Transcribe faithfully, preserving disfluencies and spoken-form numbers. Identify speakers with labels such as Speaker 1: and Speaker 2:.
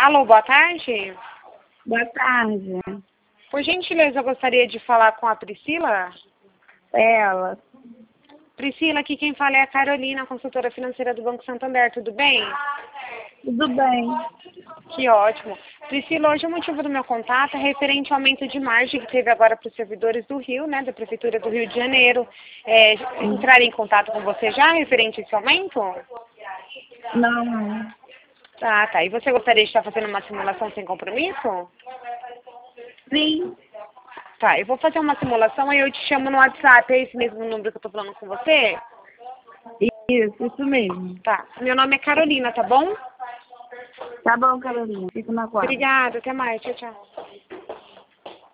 Speaker 1: Alô, boa tarde.
Speaker 2: Boa tarde.
Speaker 1: Por gentileza, eu gostaria de falar com a Priscila.
Speaker 2: Ela.
Speaker 1: Priscila, aqui quem fala é a Carolina, consultora financeira do Banco Santander. Tudo bem?
Speaker 2: Tudo bem.
Speaker 1: Que ótimo. Priscila, hoje o motivo do meu contato é referente ao aumento de margem que teve agora para os servidores do Rio, né, da Prefeitura do Rio de Janeiro. É, entrar em contato com você já referente a esse aumento?
Speaker 2: Não, não.
Speaker 1: Tá, tá. E você gostaria de estar fazendo uma simulação sem compromisso?
Speaker 2: Sim.
Speaker 1: Tá, eu vou fazer uma simulação e eu te chamo no WhatsApp. É esse mesmo número que eu tô falando com você?
Speaker 2: Isso, isso mesmo.
Speaker 1: Tá. Meu nome é Carolina, tá bom?
Speaker 2: Tá bom, Carolina. Fico na guarda.
Speaker 1: Obrigada, até mais. Tchau, tchau.